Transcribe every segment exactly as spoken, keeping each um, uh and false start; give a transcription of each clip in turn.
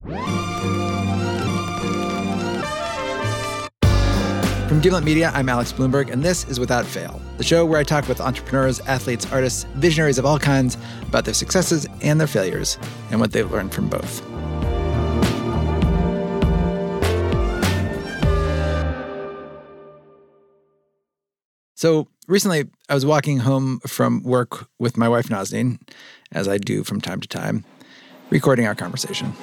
From Gimlet Media, I'm Alex Bloomberg, and this is Without Fail, the show where I talk with entrepreneurs, athletes, artists, visionaries of all kinds about their successes and their failures and what they've learned from both. So recently, I was walking home from work with my wife, Nazanin, as I do from time to time, recording our conversation.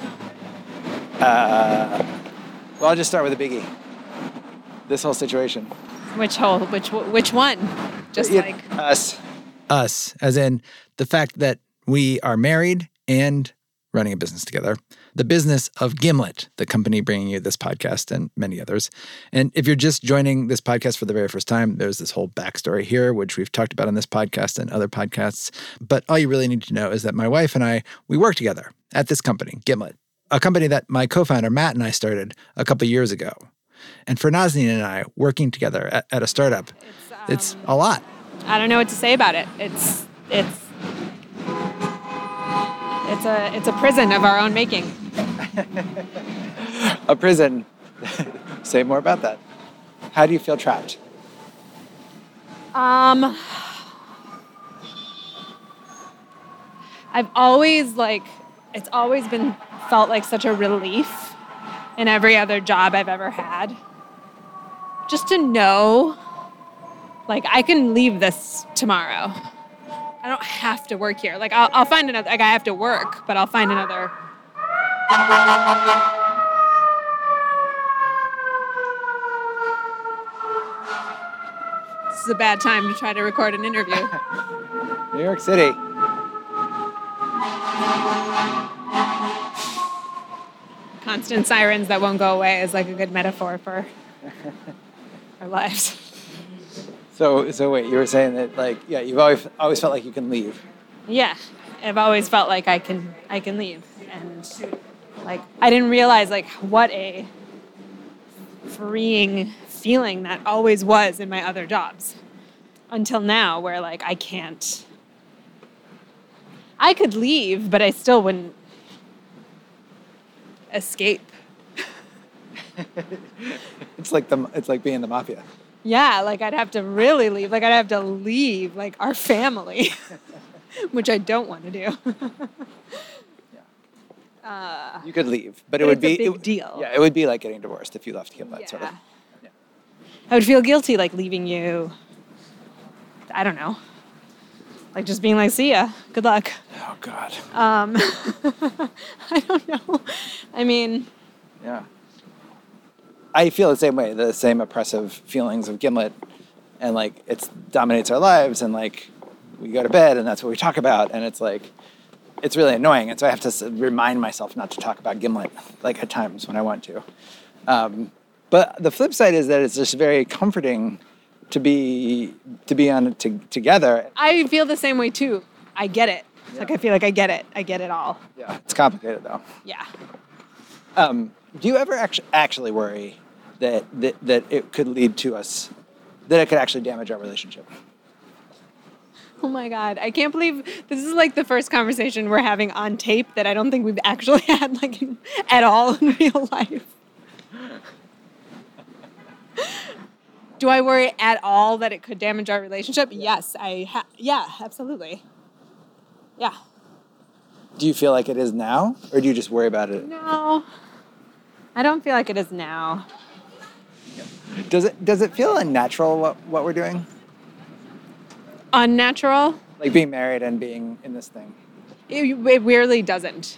Uh, well, I'll just start with a biggie. This whole situation. Which whole? Which which one? Just yeah, like us. Us, as in the fact that we are married and running a business together. The business of Gimlet, the company bringing you this podcast and many others. And if you're just joining this podcast for the very first time, there's this whole backstory here, which we've talked about on this podcast and other podcasts. But all you really need to know is that my wife and I, we work together at this company, Gimlet, a company that my co-founder Matt and I started a couple years ago. And for Nazanin and I, working together at, at a startup, it's, um, it's a lot. I don't know what to say about it. It's it's it's a it's a prison of our own making. A prison. Say more about that. How do you feel trapped? Um, I've always like it's always been felt like such a relief in every other job I've ever had. Just to know, like, I can leave this tomorrow. I don't have to work here. Like, I'll, I'll find another, like, I have to work, but I'll find another. This is a bad time to try to record an interview. New York City. Constant sirens that won't go away is like a good metaphor for our lives. So, so wait, you were saying that, like, yeah, you've always always felt like you can leave. Yeah, I've always felt like I can I can leave, and like I didn't realize like what a freeing feeling that always was in my other jobs until now, where like I can't. I could leave, but I still wouldn't escape. It's like the it's like being in the mafia. Yeah, like I'd have to really leave. Like I'd have to leave like our family, which I don't want to do. Yeah. Uh, you could leave, but but it would it's be a big it, deal. Yeah, it would be like getting divorced if you left Gimlet, yeah. sort of. Yeah. I would feel guilty like leaving you. I don't know. Like just being like, see ya, good luck. Oh God. Um, I don't know. I mean. Yeah. I feel the same way, the same oppressive feelings of Gimlet, and like it dominates our lives, and like we go to bed and that's what we talk about, and it's like, it's really annoying, and so I have to remind myself not to talk about Gimlet, like at times when I want to. Um, but the flip side is that it's just very comforting to be to be on to, together. I feel the same way too. I get it. Yeah. Like I feel like I get it. I get it all. Yeah, it's complicated though. Yeah. Um, do you ever actually actually worry that, that that it could lead to us, that it could actually damage our relationship? Oh my God. I can't believe this is like the first conversation we're having on tape that I don't think we've actually had like in, at all in real life. Do I worry at all that it could damage our relationship? Yes, I ha- yeah, absolutely. Yeah. Do you feel like it is now, or do you just worry about it? No. I don't feel like it is now. Does it does it feel unnatural what, what we're doing? Unnatural? Like being married and being in this thing. It, it weirdly doesn't.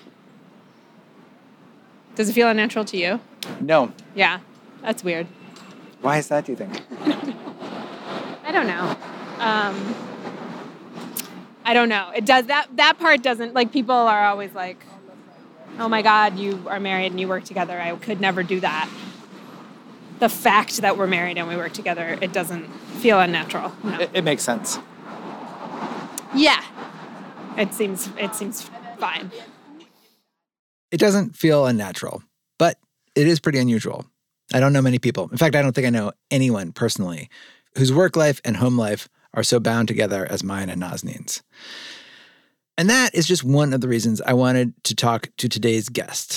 Does it feel unnatural to you? No. Yeah, that's weird. Why is that, do you think? I don't know. Um, I don't know. It does that. That part doesn't. Like people are always like, "Oh my God, you are married and you work together. I could never do that." The fact that we're married and we work together, it doesn't feel unnatural. No. It, it makes sense. Yeah, it seems. It seems fine. It doesn't feel unnatural, but it is pretty unusual. I don't know many people. In fact, I don't think I know anyone personally whose work life and home life are so bound together as mine and Nazanin's. And that is just one of the reasons I wanted to talk to today's guest.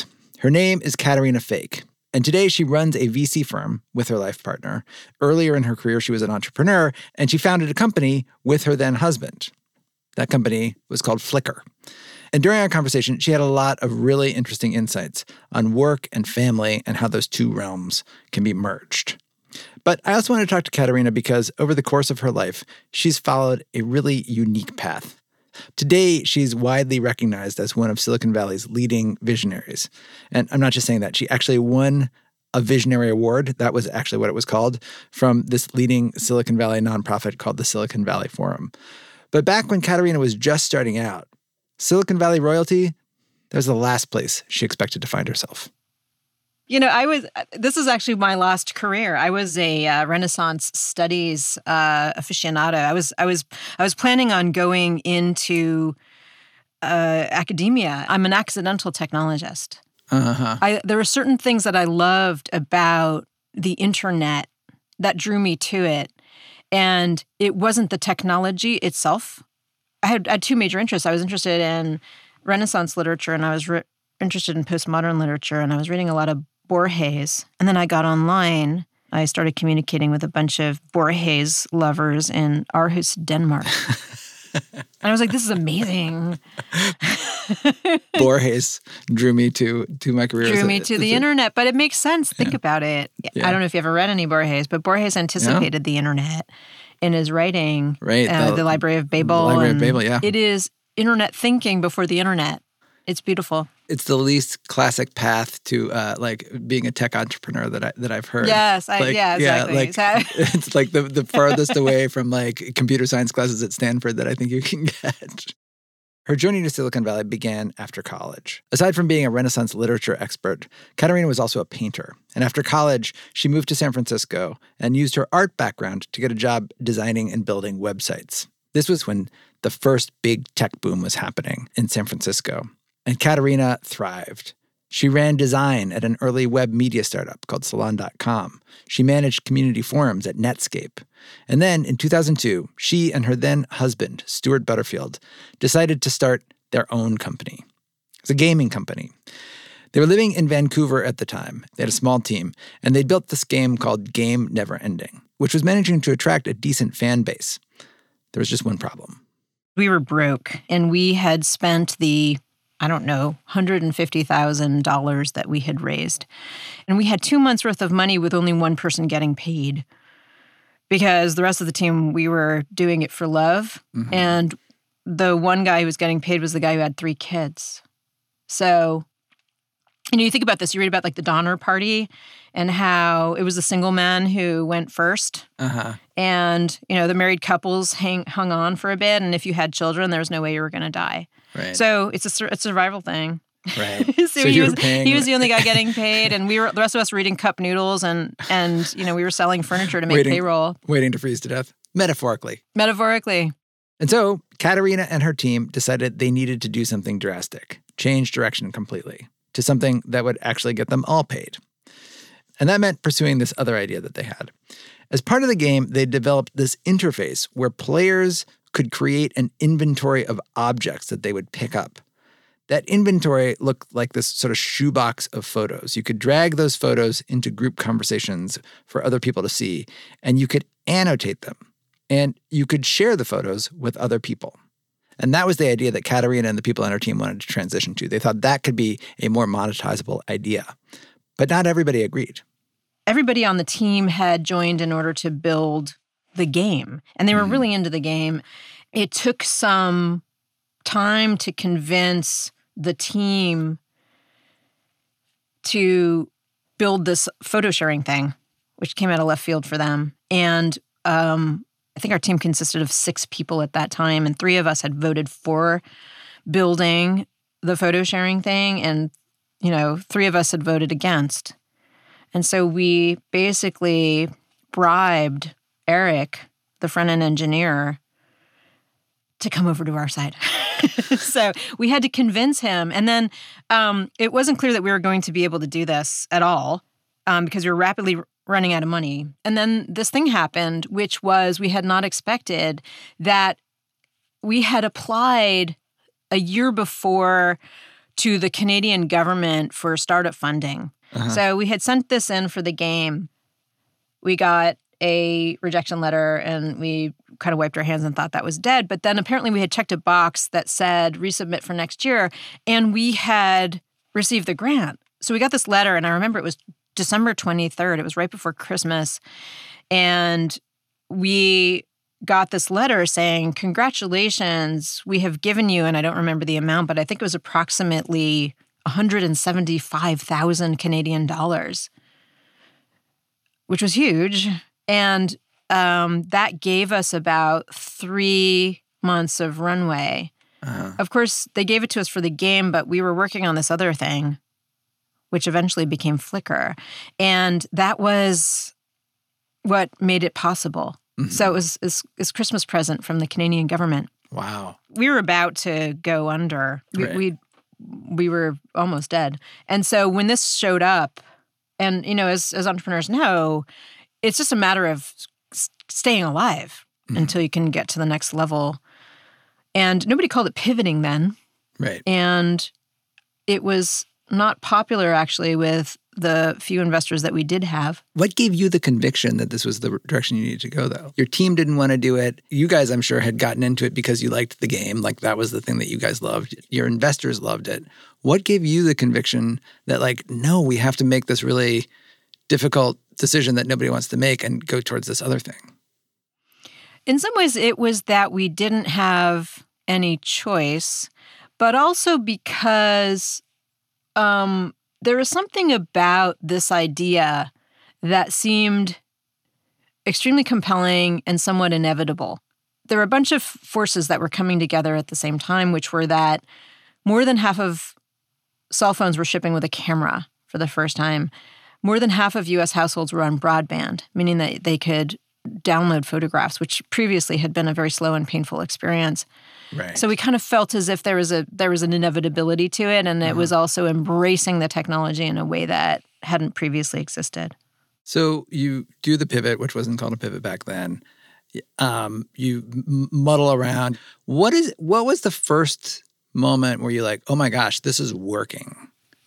Her name is Katerina Fake, and today she runs a V C firm with her life partner. Earlier in her career, she was an entrepreneur, and she founded a company with her then husband. That company was called Flickr. And during our conversation, she had a lot of really interesting insights on work and family and how those two realms can be merged. But I also want to talk to Katerina because over the course of her life, she's followed a really unique path. Today, she's widely recognized as one of Silicon Valley's leading visionaries. And I'm not just saying that. She actually won a visionary award, that was actually what it was called, from this leading Silicon Valley nonprofit called the Silicon Valley Forum. But back when Katerina was just starting out, Silicon Valley royalty, that was the last place she expected to find herself. You know, I was, this is actually my last career. I was a uh, Renaissance studies uh, aficionado. I was, I was, I was planning on going into uh, academia. I'm an accidental technologist. Uh-huh. I, there were certain things that I loved about the internet that drew me to it. And it wasn't the technology itself. I had, I had two major interests. I was interested in Renaissance literature, and I was re- interested in postmodern literature, and I was reading a lot of Borges. And then I got online. I started communicating with a bunch of Borges lovers in Aarhus, Denmark. And I was like, this is amazing. Borges drew me to, to my career. Drew a, me to the a, internet, but it makes sense. Think yeah. about it. Yeah. I don't know if you ever read any Borges, but Borges anticipated yeah. the internet in his writing. Right. Uh, the, the Library of Babel. The Library of Babel, yeah. It is internet thinking before the internet. It's beautiful. It's the least classic path to uh, like being a tech entrepreneur that I that I've heard. Yes, I, like, yeah, exactly. Yeah, like, it's like the, the farthest away from like computer science classes at Stanford that I think you can get. Her journey to Silicon Valley began after college. Aside from being a Renaissance literature expert, Katerina was also a painter. And after college, she moved to San Francisco and used her art background to get a job designing and building websites. This was when the first big tech boom was happening in San Francisco. And Katerina thrived. She ran design at an early web media startup called Salon dot com. She managed community forums at Netscape. And then in two thousand two, she and her then husband, Stuart Butterfield, decided to start their own company. It's a gaming company. They were living in Vancouver at the time. They had a small team, and they built this game called Game Never Ending, which was managing to attract a decent fan base. There was just one problem. We were broke, and we had spent the I don't know, one hundred fifty thousand dollars that we had raised. And we had two months worth of money with only one person getting paid because the rest of the team, we were doing it for love. Mm-hmm. And the one guy who was getting paid was the guy who had three kids. So, you know, you think about this, you read about like the Donner Party and how it was the single man who went first. Uh-huh. And, you know, the married couples hang, hung on for a bit. And if you had children, there was no way you were going to die. Right. So it's a, a survival thing. Right. so so he you was were paying... he was the only guy getting paid, and we were the rest of us were eating cup noodles, and and you know we were selling furniture to make waiting, payroll, waiting to freeze to death, metaphorically. Metaphorically. And so Katerina and her team decided they needed to do something drastic, change direction completely to something that would actually get them all paid. And that meant pursuing this other idea that they had. As part of the game, they developed this interface where players could create an inventory of objects that they would pick up. That inventory looked like this sort of shoebox of photos. You could drag those photos into group conversations for other people to see, and you could annotate them, and you could share the photos with other people. And that was the idea that Katerina and the people on her team wanted to transition to. They thought that could be a more monetizable idea. But not everybody agreed. Everybody on the team had joined in order to build the game, and they were mm. really into the game. It took some time to convince the team to build this photo sharing thing, which came out of left field for them. And um, I think our team consisted of six people at that time, and three of us had voted for building the photo sharing thing, and you know, three of us had voted against. And so we basically bribed Eric, the front-end engineer, to come over to our side. So we had to convince him. And then um, it wasn't clear that we were going to be able to do this at all um, because we were rapidly running out of money. And then this thing happened, which was we had not expected, that we had applied a year before to the Canadian government for startup funding. Uh-huh. So we had sent this in for the game. We got a rejection letter and we kind of wiped our hands and thought that was dead. But then apparently we had checked a box that said resubmit for next year, and we had received the grant. So we got this letter, and I remember it was December twenty-third. It was right before Christmas. And we got this letter saying, congratulations, we have given you, and I don't remember the amount, but I think it was approximately one hundred seventy-five thousand Canadian dollars, which was huge. And um, that gave us about three months of runway. Uh-huh. Of course, they gave it to us for the game, but we were working on this other thing, which eventually became Flickr. And that was what made it possible. Mm-hmm. So it was this, this Christmas present from the Canadian government. Wow. We were about to go under. We, Right. we we were almost dead. And so when this showed up, and, you know, as, as entrepreneurs know, it's just a matter of s- staying alive mm-hmm. until you can get to the next level. And nobody called it pivoting then. Right. And it was not popular, actually, with the few investors that we did have. What gave you the conviction that this was the direction you needed to go, though? Your team didn't want to do it. You guys, I'm sure, had gotten into it because you liked the game. Like, that was the thing that you guys loved. Your investors loved it. What gave you the conviction that, like, no, we have to make this really difficult decision that nobody wants to make and go towards this other thing? In some ways, it was that we didn't have any choice, but also because um, there was something about this idea that seemed extremely compelling and somewhat inevitable. There were a bunch of forces that were coming together at the same time, which were that more than half of cell phones were shipping with a camera for the first time. More than half of U S households were on broadband, meaning that they could download photographs, which previously had been a very slow and painful experience. Right. So we kind of felt as if there was a there was an inevitability to it, and it uh-huh. was also embracing the technology in a way that hadn't previously existed. So you do the pivot, which wasn't called a pivot back then. Um, you m- muddle around. What is what was the first moment where you're like, oh my gosh, this is working?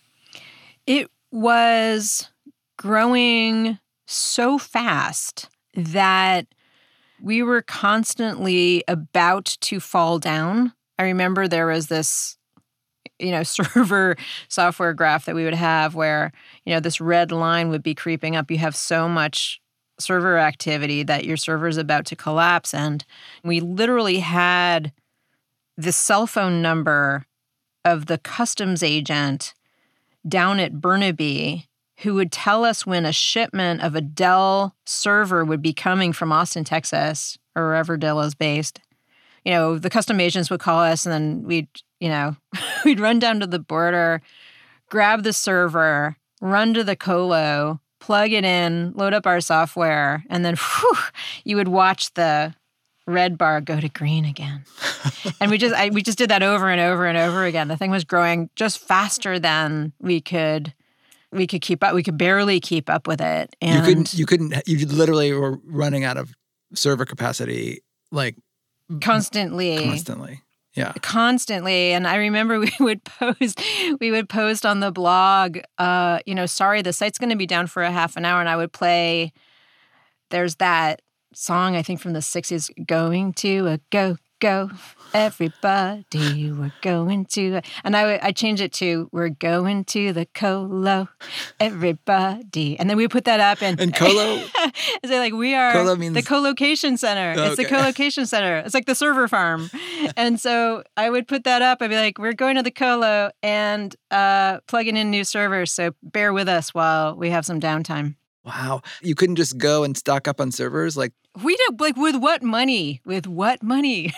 It was growing so fast that we were constantly about to fall down. I remember there was this, you know, server software graph that we would have where, you know, this red line would be creeping up. You have so much server activity that your server is about to collapse. And we literally had the cell phone number of the customs agent down at Burnaby who would tell us when a shipment of a Dell server would be coming from Austin, Texas, or wherever Dell is based. You know, the custom agents would call us, and then we'd, you know, we'd run down to the border, grab the server, run to the colo, plug it in, load up our software, and then whew, you would watch the red bar go to green again. And we just I, we just did that over and over and over again. The thing was growing just faster than we could we could keep up. We could barely keep up with it. And you couldn't you couldn't you literally were running out of server capacity like constantly. Constantly. Yeah. Constantly. And I remember we would post we would post on the blog, uh, you know, sorry, the site's going to be down for a half an hour, and I would play there's that song, I think from the sixties, going to a go, go, everybody, we're going to, and I I change it to, we're going to the colo, everybody. And then we put that up and- And colo? It's like, we are Colo means- the co-location center. Oh, it's the okay. co-location center. It's like the server farm. And so I would put that up. I'd be like, we're going to the colo and uh, plugging in new servers. So bear with us while we have some downtime. Wow. You couldn't just go and stock up on servers? Like, we did, like, with what money? With what money?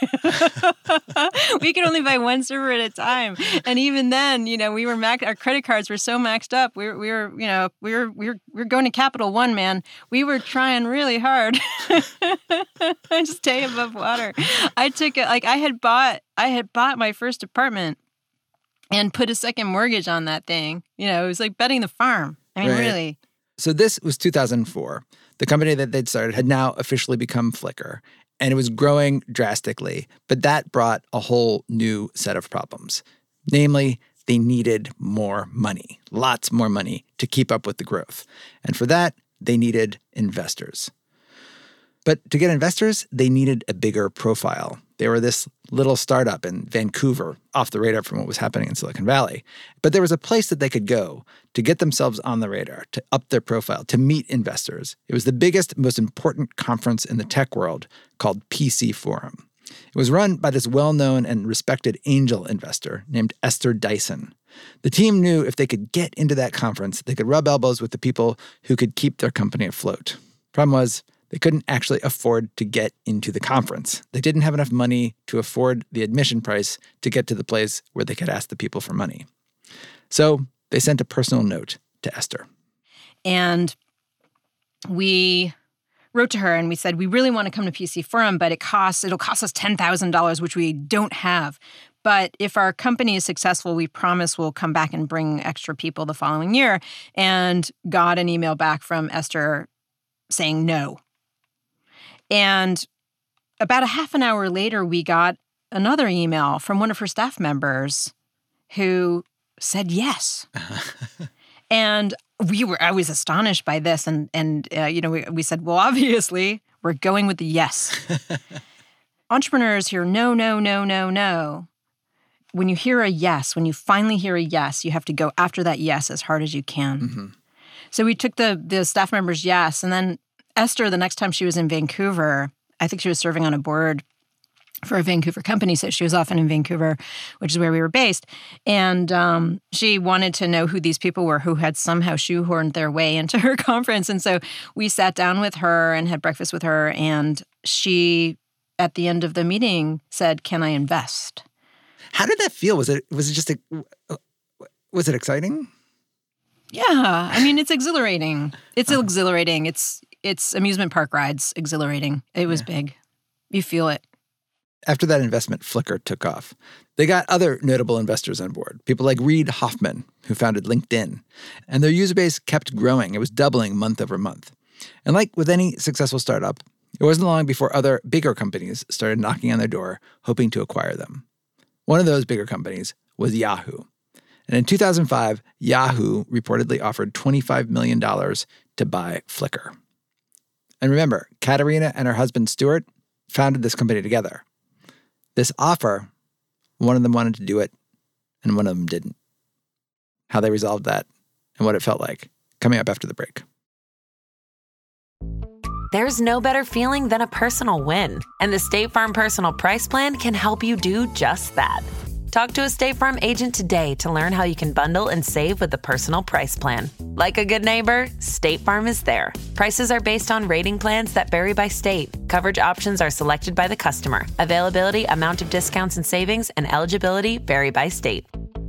We could only buy one server at a time. And even then, you know, we were max, our credit cards were so maxed up. We were, we were, you know, we were, we were, we were going to Capital One, man. We were trying really hard to stay above water. I took it, like, I had bought, I had bought my first apartment and put a second mortgage on that thing. You know, it was like betting the farm. I mean, Right. really. So this was two thousand four. The company that they'd started had now officially become Flickr, and it was growing drastically. But that brought a whole new set of problems. Namely, they needed more money, lots more money to keep up with the growth. And for that, they needed investors. But to get investors, they needed a bigger profile. They were this little startup in Vancouver, off the radar from what was happening in Silicon Valley. But there was a place that they could go to get themselves on the radar, to up their profile, to meet investors. It was the biggest, most important conference in the tech world called P C Forum. It was run by this well-known and respected angel investor named Esther Dyson. The team knew if they could get into that conference, they could rub elbows with the people who could keep their company afloat. Problem was, they couldn't actually afford to get into the conference. They didn't have enough money to afford the admission price to get to the place where they could ask the people for money. So they sent a personal note to Esther. And we wrote to her and we said, we really want to come to P C Forum, but it costs, it'll cost us ten thousand dollars, which we don't have. But if our company is successful, we promise we'll come back and bring extra people the following year. And got an email back from Esther saying no. And about a half an hour later, we got another email from one of her staff members who said yes. And we were, I was astonished by this. And, and uh, you know, we, we said, well, obviously, we're going with the yes. Entrepreneurs hear no, no, no, no, no. When you hear a yes, when you finally hear a yes, you have to go after that yes as hard as you can. Mm-hmm. So we took the the staff member's yes, and then Esther, the next time she was in Vancouver, I think she was serving on a board for a Vancouver company, so she was often in Vancouver, which is where we were based. And um, she wanted to know who these people were who had somehow shoehorned their way into her conference. And so we sat down with her and had breakfast with her, and she, at the end of the meeting, said, "Can I invest?" How did that feel? Was it was it just a, was it exciting? Yeah, I mean, it's exhilarating. It's uh-huh. exhilarating. It's it's amusement park rides, exhilarating. It was yeah. big. You feel it. After that investment, Flickr took off. They got other notable investors on board, people like Reid Hoffman, who founded LinkedIn. And their user base kept growing. It was doubling month over month. And like with any successful startup, it wasn't long before other bigger companies started knocking on their door, hoping to acquire them. One of those bigger companies was Yahoo. And in two thousand five, Yahoo reportedly offered twenty-five million dollars to buy Flickr. And remember, Katerina and her husband, Stuart, founded this company together. This offer, one of them wanted to do it, and one of them didn't. How they resolved that and what it felt like, coming up after the break. There's no better feeling than a personal win, and the State Farm Personal Price Plan can help you do just that. Talk to a State Farm agent today to learn how you can bundle and save with the Personal Price Plan. Like a good neighbor, State Farm is there. Prices are based on rating plans that vary by state. Coverage options are selected by the customer. Availability, amount of discounts and savings, and eligibility vary by state.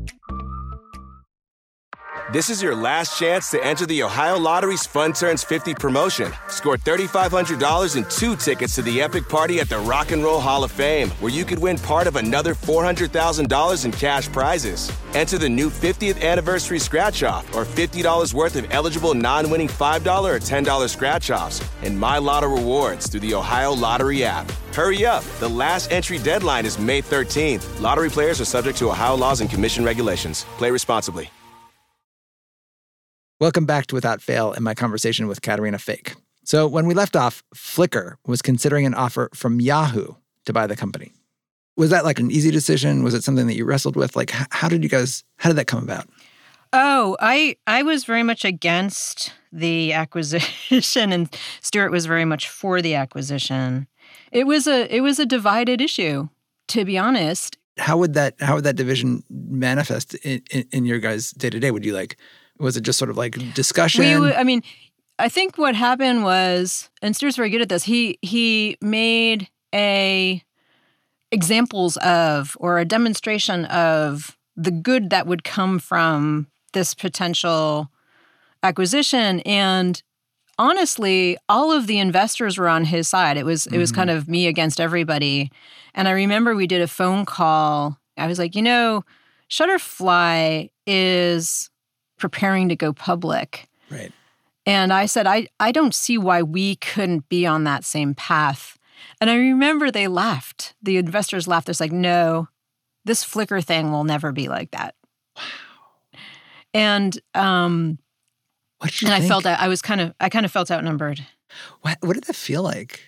This is your last chance to enter the Ohio Lottery's Fun Turns fifty promotion. Score three thousand five hundred dollars and two tickets to the epic party at the Rock and Roll Hall of Fame, where you could win part of another four hundred thousand dollars in cash prizes. Enter the new fiftieth anniversary scratch-off or fifty dollars worth of eligible non-winning five dollars or ten dollars scratch-offs and My Lotto rewards through the Ohio Lottery app. Hurry up. The last entry deadline is May thirteenth. Lottery players are subject to Ohio laws and commission regulations. Play responsibly. Welcome back to Without Fail and my conversation with Katerina Fake. So when we left off, Flickr was considering an offer from Yahoo to buy the company. Was that like an easy decision? Was it something that you wrestled with? Like, how did you guys, how did that come about? Oh, I I was very much against the acquisition, and Stuart was very much for the acquisition. It was a it was a divided issue, to be honest. How would that how would that division manifest in, in, in your guys' day-to-day? Would you like, was it just sort of like discussion? We, I mean, I think what happened was, and Stuart's very good at this, he he made a examples of or a demonstration of the good that would come from this potential acquisition. And honestly, all of the investors were on his side. It was mm-hmm. it was kind of me against everybody. And I remember we did a phone call. I was like, you know, Shutterfly is preparing to go public. Right. And I said, I, I don't see why we couldn't be on that same path. And I remember they laughed. The investors laughed. They're like, no, this Flickr thing will never be like that. And um, What did you and think? I felt that I was kind of I kind of felt outnumbered. What, what did that feel like?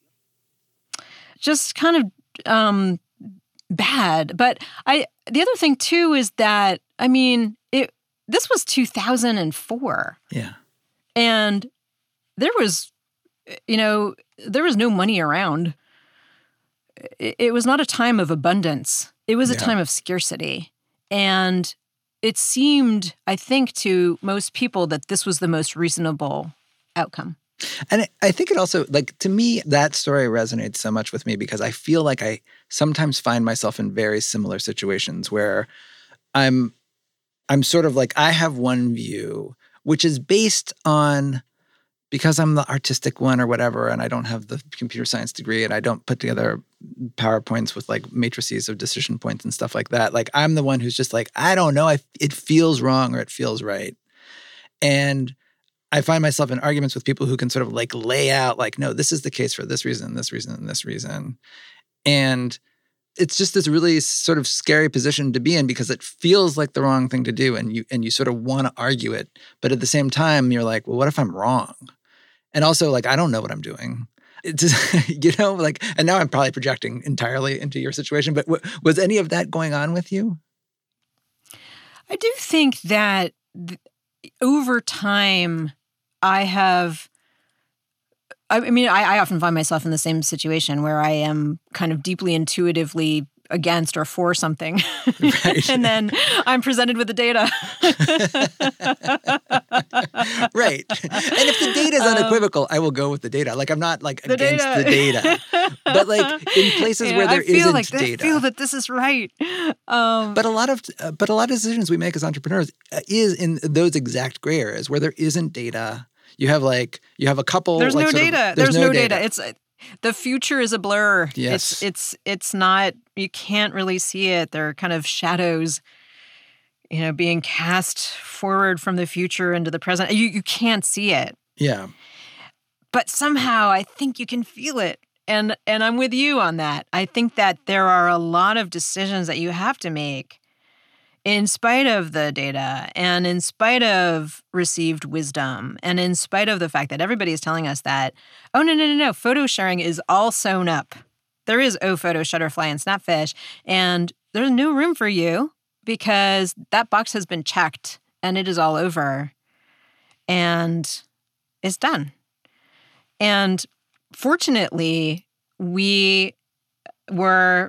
Just kind of um, bad. But I the other thing too is that I mean it. This was two thousand four, Yeah. and there was, you know, there was no money around. It, it was not a time of abundance. It was a Yeah. time of scarcity, and it seemed, I think, to most people that this was the most reasonable outcome. And I- I think it also, like, to me, that story resonates so much with me because I feel like I sometimes find myself in very similar situations where I'm, I'm sort of like, I have one view, which is based on, because I'm the artistic one or whatever, and I don't have the computer science degree and I don't put together PowerPoints with like matrices of decision points and stuff like that. Like, I'm the one who's just like, I don't know, I, it feels wrong or it feels right. And I find myself in arguments with people who can sort of like lay out like, no, this is the case for this reason, this reason, and this reason. And it's just this really sort of scary position to be in because it feels like the wrong thing to do. And you and you sort of want to argue it. But at the same time, you're like, well, what if I'm wrong? And also like, I don't know what I'm doing. It's just, you know, like, and now I'm probably projecting entirely into your situation. But w- was any of that going on with you? I do think that th- over time, I have, I mean, I, I often find myself in the same situation where I am kind of deeply intuitively against or for something. Right. And then I'm presented with the data. Right. And if the data is unequivocal, I will go with the data. Like, I'm not like The against data. the data. But like in places Yeah, where there I feel isn't like, data. I feel that this is right. Um, But a lot of uh, but a lot of decisions we make as entrepreneurs uh, is in those exact gray areas where there isn't data. You have like you have a couple. There's like, no sort of- data. there's, There's no data. It's uh, the future is a blur. Yes. It's it's it's not. You can't really see it. They're kind of shadows, you know, being cast forward from the future into the present. You you can't see it, Yeah. but somehow I think you can feel it. And and I'm with you on that. I think that there are a lot of decisions that you have to make in spite of the data and in spite of received wisdom and in spite of the fact that everybody is telling us that, oh, no, no, no, no, photo sharing is all sewn up. There is OPhoto, Shutterfly, and Snapfish, and there's no room for you because that box has been checked and it is all over and it's done. And fortunately, we were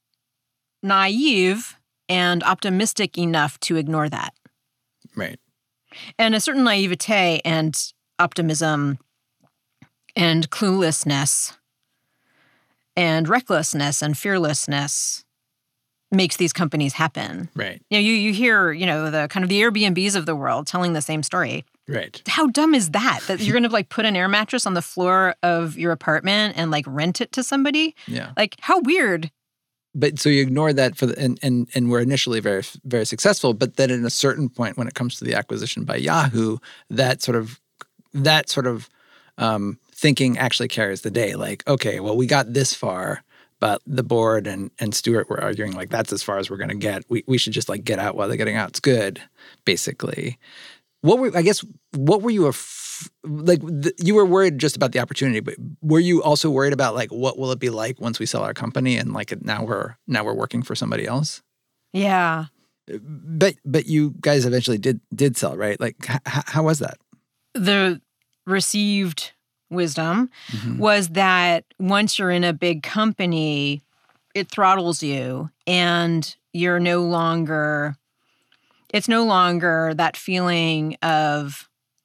naive and optimistic enough to ignore that. Right. And a certain naivete and optimism and cluelessness and recklessness and fearlessness makes these companies happen. Right. You know, you, you hear, you know, the kind of the Airbnbs of the world telling the same story. Right. How dumb is that? That you're going to like put an air mattress on the floor of your apartment and like rent it to somebody? Yeah. Like, how weird. But so you ignore that for the and and and we're initially very very successful, but then at a certain point when it comes to the acquisition by Yahoo, that sort of that sort of um, thinking actually carries the day. Like, okay, well, we got this far, but the board and and Stuart were arguing like that's as far as we're going to get. We we should just like get out while they're getting out. It's good, basically. What were I guess what were you af- like? The, you were worried just about the opportunity, but were you also worried about like what will it be like once we sell our company and like now we're now we're working for somebody else? Yeah. But but you guys eventually did did sell, right? Like h- how was that? The received wisdom Mm-hmm. was that once you're in a big company, it throttles you and you're no longer, it's no longer that feeling of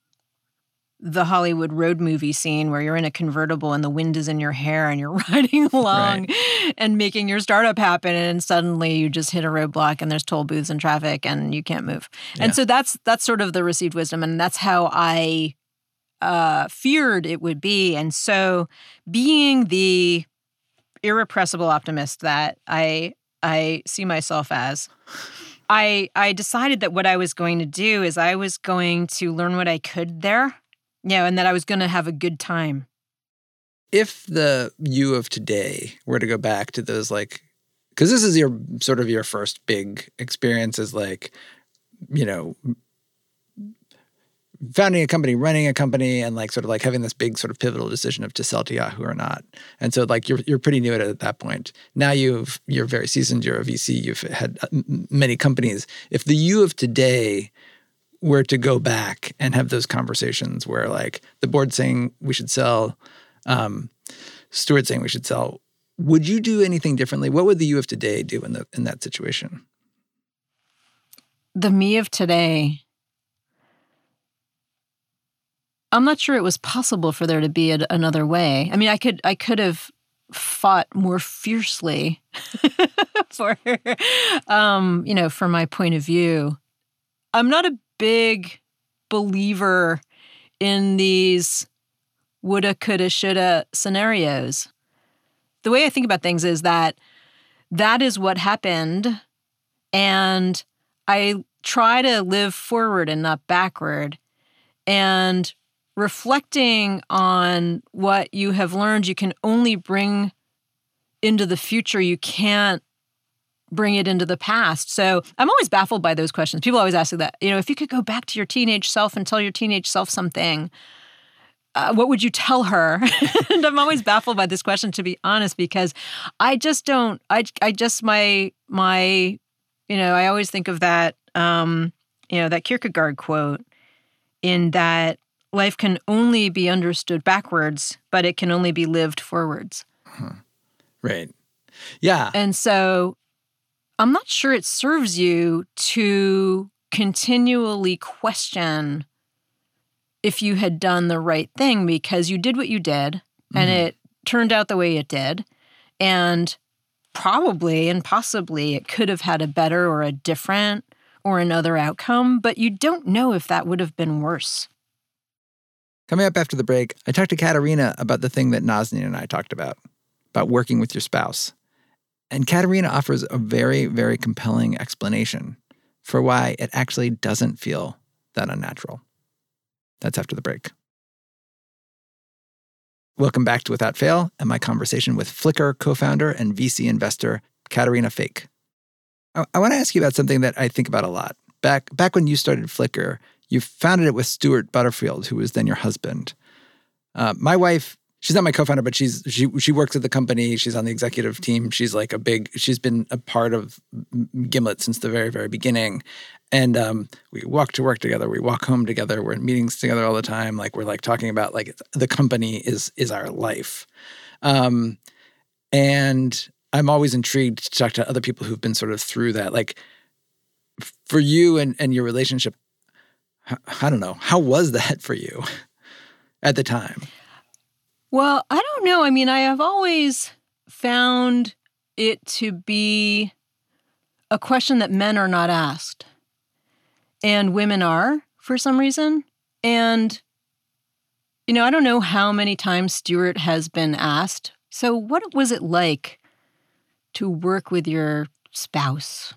the Hollywood road movie scene where you're in a convertible and the wind is in your hair and you're riding along and making your startup happen, and suddenly you just hit a roadblock and there's toll booths and traffic and you can't move. Yeah. And so that's that's sort of the received wisdom, and that's how I uh, feared it would be. And so being the irrepressible optimist that I I see myself as, I I decided that what I was going to do is I was going to learn what I could there. Yeah, and that I was going to have a good time. If the you of today were to go back to those like, because this is your sort of your first big experience as like you know, founding a company, running a company, and like sort of like having this big sort of pivotal decision of to sell to Yahoo or not. And so like you're you're pretty new at it at that point. Now you've you're very seasoned. You're a V C. You've had many companies. If the you of today were to go back and have those conversations where like the board's saying we should sell, um, Stuart saying we should sell, would you do anything differently? What would the you of today do in the in that situation? The me of today, I'm not sure it was possible for there to be a, another way. I mean, I could I could have fought more fiercely for, um, you know, for my point of view. I'm not a big believer in these woulda, coulda, shoulda scenarios. The way I think about things is that that is what happened, and I try to live forward and not backward. And reflecting on what you have learned, you can only bring into the future. You can't bring it into the past. So I'm always baffled by those questions. People always ask that, you know, if you could go back to your teenage self and tell your teenage self something, uh, what would you tell her? And I'm always baffled by this question, to be honest, because I just don't, I, I just, my, my, you know, I always think of that, um, you know, that Kierkegaard quote in that life can only be understood backwards, but it can only be lived forwards. Huh. Right. Yeah. And so I'm not sure it serves you to continually question if you had done the right thing, because you did what you did and mm-hmm. it turned out the way it did. And probably and possibly it could have had a better or a different or another outcome, but you don't know if that would have been worse. Coming up after the break, I talked to Katerina about the thing that Nazanin and I talked about, about working with your spouse. And Katerina offers a very, very compelling explanation for why it actually doesn't feel that unnatural. That's after the break. Welcome back to Without Fail and my conversation with Flickr co-founder and V C investor Katerina Fake. I, I want to ask you about something that I think about a lot. Back, back when you started Flickr, you founded it with Stuart Butterfield, who was then your husband. Uh, my wife, she's not my co-founder, but she's she she works at the company. She's on the executive team. She's like a big, she's been a part of Gimlet since the very, very beginning. And um, we walk to work together. We walk home together. We're in meetings together all the time. Like we're like talking about like it's, the company is is our life. Um, and I'm always intrigued to talk to other people who've been sort of through that. Like for you and, and your relationship, I don't know, how was that for you at the time? Well, I don't know. I mean, I have always found it to be a question that men are not asked. And women are, for some reason. And, you know, I don't know how many times Stuart has been asked, so what was it like to work with your spouse?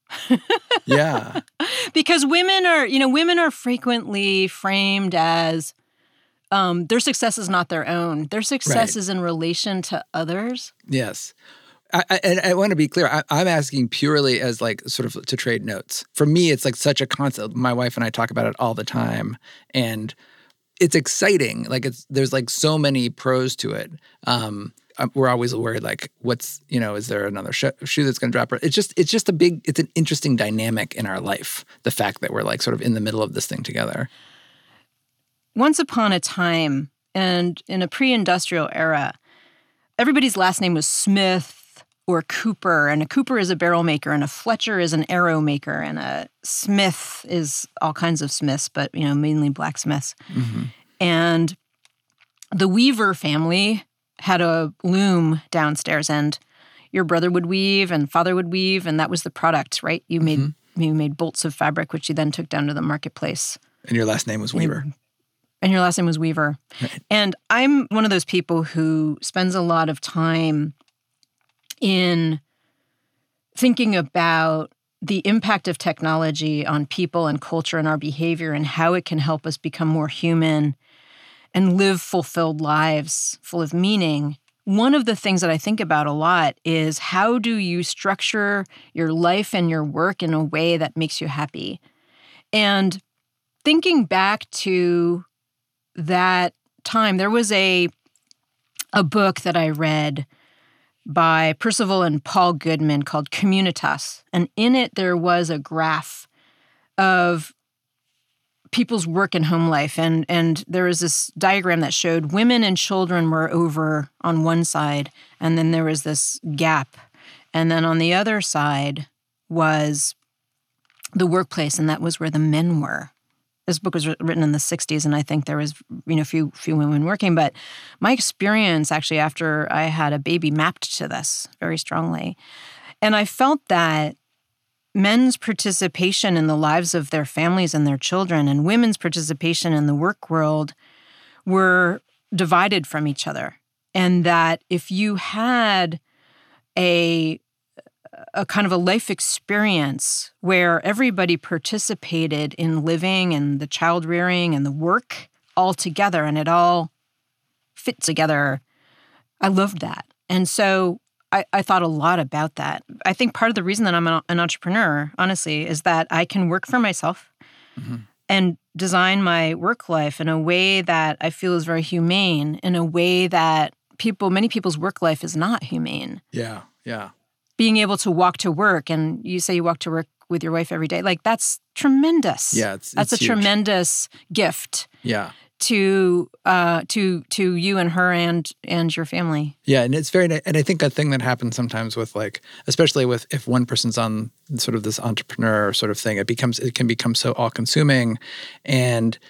Yeah. Because women are, you know, women are frequently framed as um, their success is not their own. Their success right. is in relation to others. Yes. I, I, and I want to be clear. I, I'm asking purely as like sort of to trade notes. For me, it's like such a concept. My wife and I talk about it all the time, and it's exciting. Like it's there's like so many pros to it. Um, we're always worried, like, what's you know, is there another sh- shoe that's going to drop? It's just it's just a big. It's an interesting dynamic in our life. The fact that we're like sort of in the middle of this thing together. Once upon a time, and in a pre-industrial era, everybody's last name was Smith or Cooper, and a Cooper is a barrel maker, and a Fletcher is an arrow maker, and a Smith is all kinds of Smiths, but, you know, mainly blacksmiths. Mm-hmm. And the Weaver family had a loom downstairs, and your brother would weave, and father would weave, and that was the product, right? You made mm-hmm. you made bolts of fabric, which you then took down to the marketplace. And your last name was Weaver. And, and your last name was Weaver. Right. And I'm one of those people who spends a lot of time in thinking about the impact of technology on people and culture and our behavior and how it can help us become more human and live fulfilled lives full of meaning. One of the things that I think about a lot is how do you structure your life and your work in a way that makes you happy? And thinking back to that time, there was a a book that I read by Percival and Paul Goodman called Communitas. And in it, there was a graph of people's work and home life. And, and there was this diagram that showed women and children were over on one side, and then there was this gap. And then on the other side was the workplace, and that was where the men were. This book was written in the sixties, and I think there was, you know, few few women working. But my experience actually after I had a baby mapped to this very strongly. And I felt that men's participation in the lives of their families and their children and women's participation in the work world were divided from each other. And that if you had a a kind of a life experience where everybody participated in living and the child rearing and the work all together and it all fit together, I loved that. And so I, I thought a lot about that. I think part of the reason that I'm an, an entrepreneur, honestly, is that I can work for myself mm-hmm. and design my work life in a way that I feel is very humane, in a way that people, many people's work life is not humane. Yeah, yeah. Being able to walk to work, and you say you walk to work with your wife every day, like that's tremendous. Yeah, it's, that's it's a huge. tremendous gift. Yeah. To uh, to to you and her and and your family. Yeah, and it's very, and I think a thing that happens sometimes with like, especially with if one person's on sort of this entrepreneur sort of thing, it becomes it can become so all consuming, and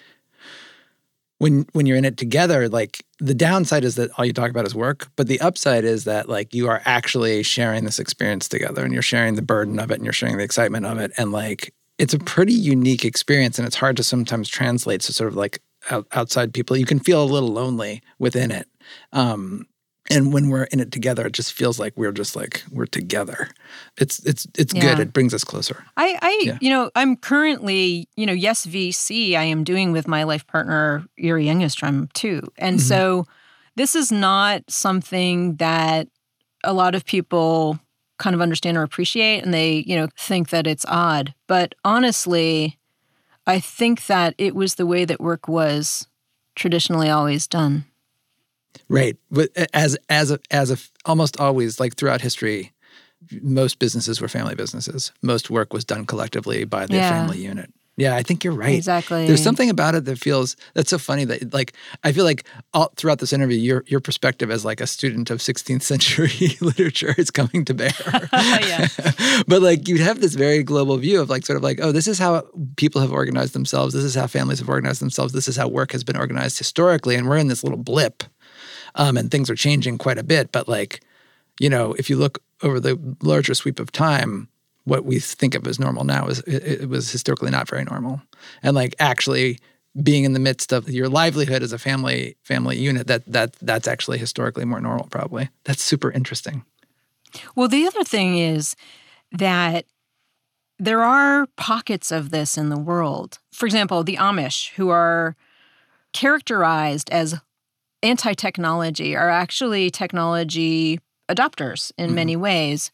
when when you're in it together, like the downside is that all you talk about is work, but the upside is that like you are actually sharing this experience together, and you're sharing the burden of it, and you're sharing the excitement of it, and like it's a pretty unique experience, and it's hard to sometimes translate to sort of like outside people. You can feel a little lonely within it. Um, and when we're in it together, it just feels like we're just like, we're together. It's it's it's yeah. good. It brings us closer. I, I yeah. you know, I'm currently, you know, Yes V C I am doing with my life partner, Yuri Engestrom, too. And mm-hmm. so this is not something that a lot of people kind of understand or appreciate, and they, you know, think that it's odd. But honestly, I think that it was the way that work was traditionally always done. Right. But as as a, as a, almost always, like throughout history, most businesses were family businesses. Most work was done collectively by the yeah. family unit. Yeah, I think you're right. Exactly. There's something about it that feels, that's so funny that like, I feel like all throughout this interview, your your perspective as like a student of sixteenth century literature is coming to bear. yeah. But like you'd have this very global view of like sort of like, oh, this is how people have organized themselves. This is how families have organized themselves. This is how work has been organized historically. And we're in this little blip um, and things are changing quite a bit. But like, you know, if you look over the larger sweep of time, what we think of as normal now is it, it was historically not very normal. And like actually being in the midst of your livelihood as a family family unit, that that that's actually historically more normal probably. That's super interesting. Well, the other thing is that there are pockets of this in the world. For example, the Amish, who are characterized as anti-technology, are actually technology adopters in mm-hmm. many ways.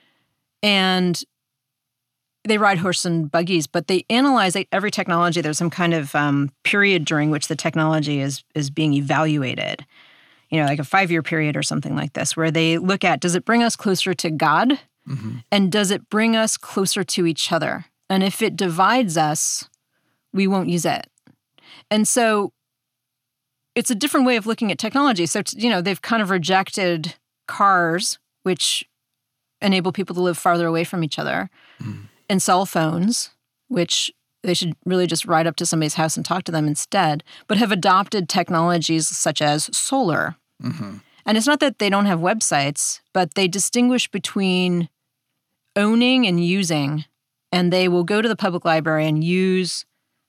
And they ride horse and buggies, but they analyze every technology. There's some kind of um, period during which the technology is is being evaluated, you know, like a five-year period or something like this, where they look at, does it bring us closer to God? Mm-hmm. And does it bring us closer to each other? And if it divides us, we won't use it. And so it's a different way of looking at technology. So, you know, they've kind of rejected cars, which enable people to live farther away from each other. Mm. And cell phones, which they should really just ride up to somebody's house and talk to them instead, but have adopted technologies such as solar. Mm-hmm. And it's not that they don't have websites, but they distinguish between owning and using, and they will go to the public library and use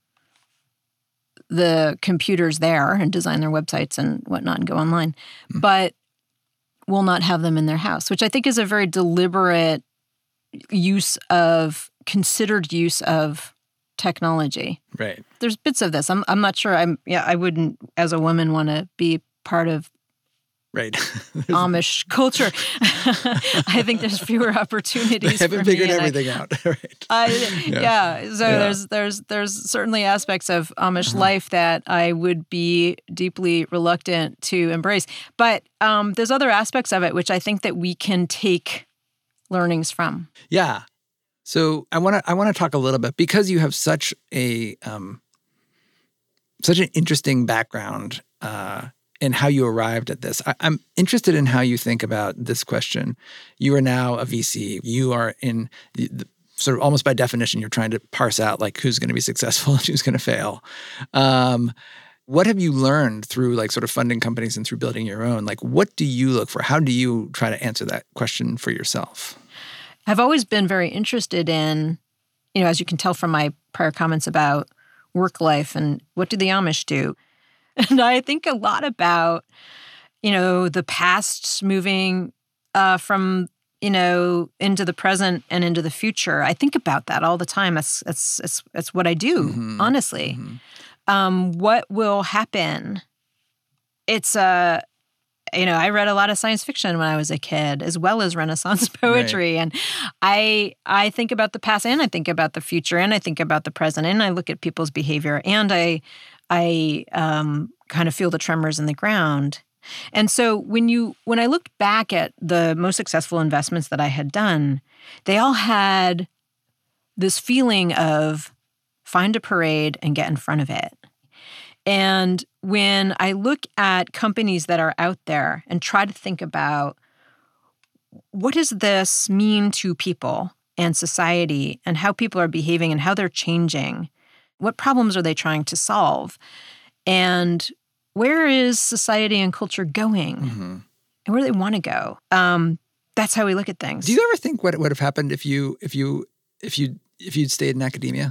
the computers there and design their websites and whatnot and go online, mm-hmm. but will not have them in their house, which I think is a very deliberate use of, considered use of technology. Right. There's bits of this. I'm I'm not sure. I'm yeah, I wouldn't, as a woman, want to be part of Right. Amish culture. I think there's fewer opportunities. They haven't for figured me, and everything I, out. Right. I, Yeah. yeah. So Yeah. there's there's there's certainly aspects of Amish life that I would be deeply reluctant to embrace. But um, there's other aspects of it which I think that we can take learnings from. Yeah. So I want to I want to talk a little bit, because you have such a um, such an interesting background uh, in how you arrived at this. I, I'm interested in how you think about this question. You are now a V C. You are in the, the, sort of almost by definition, you're trying to parse out like who's going to be successful and who's going to fail. Um, what have you learned through like sort of funding companies and through building your own? Like, what do you look for? How do you try to answer that question for yourself? I've always been very interested in, you know, as you can tell from my prior comments about work life and what do the Amish do? And I think a lot about, you know, the past moving uh, from, you know, into the present and into the future. I think about that all the time. It's it's it's, it's what I do, Mm-hmm. honestly. Mm-hmm. Um, what will happen? It's a, you know, I read a lot of science fiction when I was a kid, as well as Renaissance poetry. Right. And I I think about the past, and I think about the future, and I think about the present, and I look at people's behavior, and I I um, kind of feel the tremors in the ground. And so when you when I looked back at the most successful investments that I had done, they all had this feeling of find a parade and get in front of it. And when I look at companies that are out there and try to think about what does this mean to people and society and how people are behaving and how they're changing, what problems are they trying to solve, and where is society and culture going, Mm-hmm. and where do they want to go? Um, that's how we look at things. Do you ever think what would have happened if you if you if you if you'd stayed in academia?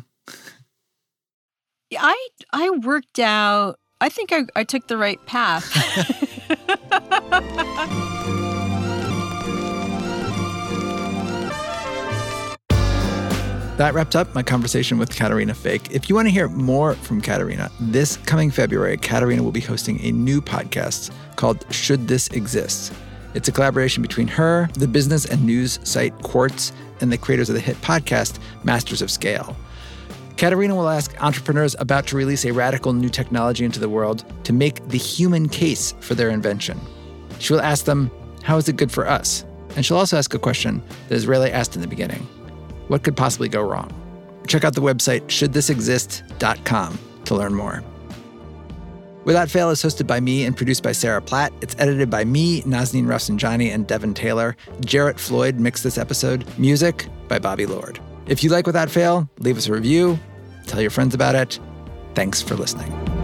I I worked out. I think I, I took the right path. That wrapped up my conversation with Caterina Fake. If you want to hear more from Caterina, this coming February, Caterina will be hosting a new podcast called Should This Exist? It's a collaboration between her, the business and news site Quartz, and the creators of the hit podcast Masters of Scale. Caterina will ask entrepreneurs about to release a radical new technology into the world to make the human case for their invention. She will ask them, how is it good for us? And she'll also ask a question that is rarely asked in the beginning. What could possibly go wrong? Check out the website should this exist dot com to learn more. Without Fail is hosted by me and produced by Sarah Platt. It's edited by me, Nazneen Rafsanjani, and Devin Taylor. Jarrett Floyd mixed this episode. Music by Bobby Lord. If you like Without Fail, leave us a review, tell your friends about it. Thanks for listening.